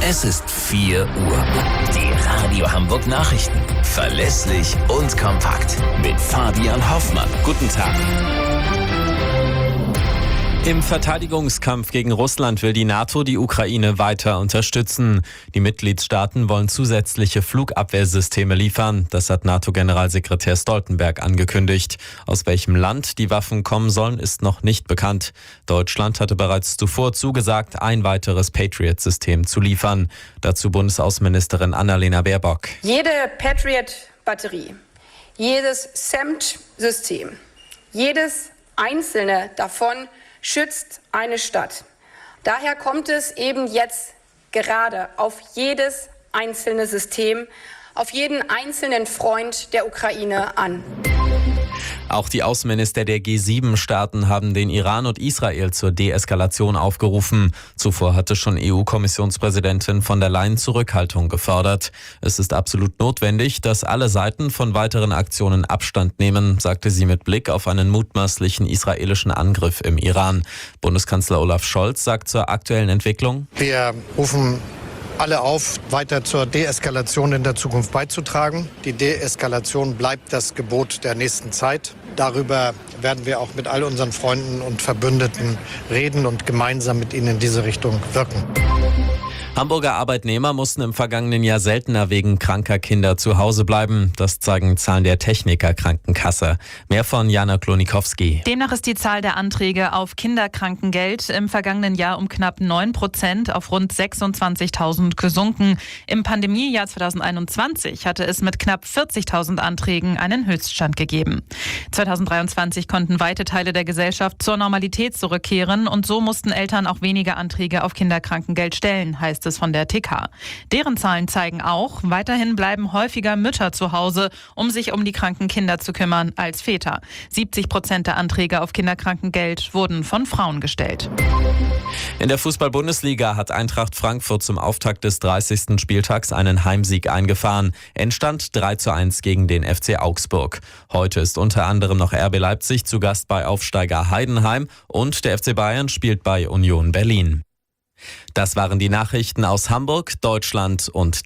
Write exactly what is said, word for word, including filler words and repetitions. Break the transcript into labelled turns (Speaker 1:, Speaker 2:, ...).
Speaker 1: Es ist vier Uhr. Die Radio Hamburg Nachrichten. Verlässlich und kompakt. Mit Fabian Hoffmann. Guten Tag.
Speaker 2: Im Verteidigungskampf gegen Russland will die NATO die Ukraine weiter unterstützen. Die Mitgliedstaaten wollen zusätzliche Flugabwehrsysteme liefern. Das hat NATO-Generalsekretär Stoltenberg angekündigt. Aus welchem Land die Waffen kommen sollen, ist noch nicht bekannt. Deutschland hatte bereits zuvor zugesagt, ein weiteres Patriot-System zu liefern. Dazu Bundesaußenministerin Annalena Baerbock.
Speaker 3: Jede Patriot-Batterie, jedes S A M T-System, jedes einzelne davon schützt eine Stadt. Daher kommt es eben jetzt gerade auf jedes einzelne System, auf jeden einzelnen Freund der Ukraine an.
Speaker 2: Auch die Außenminister der G sieben Staaten haben den Iran und Israel zur Deeskalation aufgerufen. Zuvor hatte schon E U-Kommissionspräsidentin von der Leyen Zurückhaltung gefordert. Es ist absolut notwendig, dass alle Seiten von weiteren Aktionen Abstand nehmen, sagte sie mit Blick auf einen mutmaßlichen israelischen Angriff im Iran. Bundeskanzler Olaf Scholz sagt zur aktuellen Entwicklung:
Speaker 4: Wir rufen alle auf, weiter zur Deeskalation in der Zukunft beizutragen. Die Deeskalation bleibt das Gebot der nächsten Zeit. Darüber werden wir auch mit all unseren Freunden und Verbündeten reden und gemeinsam mit ihnen in diese Richtung wirken.
Speaker 2: Hamburger Arbeitnehmer mussten im vergangenen Jahr seltener wegen kranker Kinder zu Hause bleiben. Das zeigen Zahlen der Techniker-Krankenkasse. Mehr von Jana Klonikowski.
Speaker 5: Demnach ist die Zahl der Anträge auf Kinderkrankengeld im vergangenen Jahr um knapp neun Prozent auf rund sechsundzwanzigtausend gesunken. Im Pandemiejahr zweitausendeinundzwanzig hatte es mit knapp vierzigtausend Anträgen einen Höchststand gegeben. zweitausenddreiundzwanzig konnten weite Teile der Gesellschaft zur Normalität zurückkehren und so mussten Eltern auch weniger Anträge auf Kinderkrankengeld stellen, heißt es von der T K. Deren Zahlen zeigen auch, weiterhin bleiben häufiger Mütter zu Hause, um sich um die kranken Kinder zu kümmern, als Väter. siebzig Prozent der Anträge auf Kinderkrankengeld wurden von Frauen gestellt.
Speaker 2: In der Fußball-Bundesliga hat Eintracht Frankfurt zum Auftakt des dreißigsten Spieltags einen Heimsieg eingefahren. Endstand drei zu eins gegen den F C Augsburg. Heute ist unter anderem noch R B Leipzig zu Gast bei Aufsteiger Heidenheim und der F C Bayern spielt bei Union Berlin. Das waren die Nachrichten aus Hamburg, Deutschland und